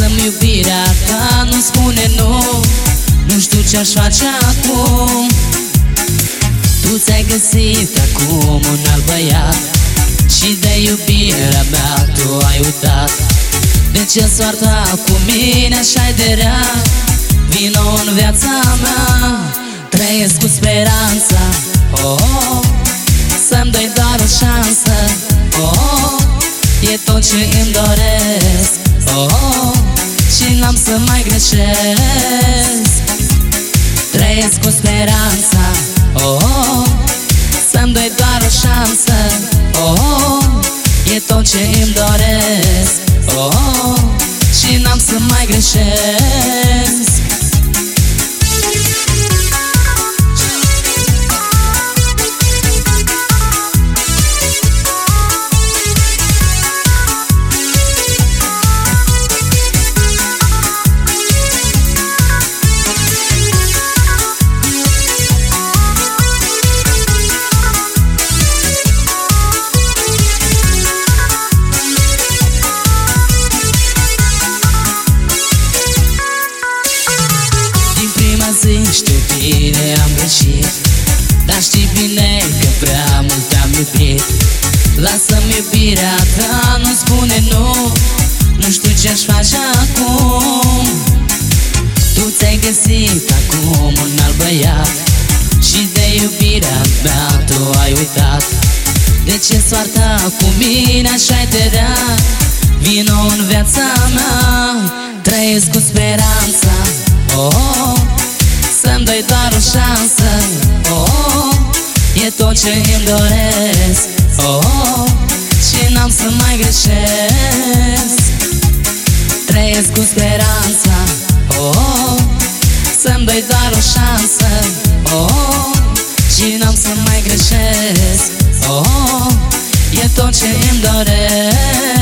Lasă-mi iubirea ta, nu spune nu. Nu știu ce-aș face acum. Tu ți-ai găsit acum un alt băiat și de iubirea mea tu ai uitat. De ce soarta cu mine așa-i de rea? Vino în viața mea, trăiesc cu speranța, oh, să-mi dai doar o șansă, oh, e tot ce îmi doresc, oh, și n-am să mai greșesc. Trăiesc cu speranța, oh, să-mi dai doar o șansă, oh, e tot ce îmi doresc, oh, și n-am să mai greșesc. Știu bine am greșit, dar știi bine că prea mult te-am iubit. Lasă-mi iubirea ta, nu spune nu. Nu știu ce-aș face acum. Tu ți-ai găsit acum un alt băiat și de iubirea mea tu ai uitat. De ce soarta cu mine așa-i de rea? Vino în viața mea, trăiesc cu speranța, oh, să-mi dai doar o șansă, oh, e tot ce îmi doresc, oh, și n-am să mai greșesc. Trăiesc cu speranța, oh, să-mi dai doar o șansă, oh, și n-am să mai greșesc, oh, e tot ce îmi doresc.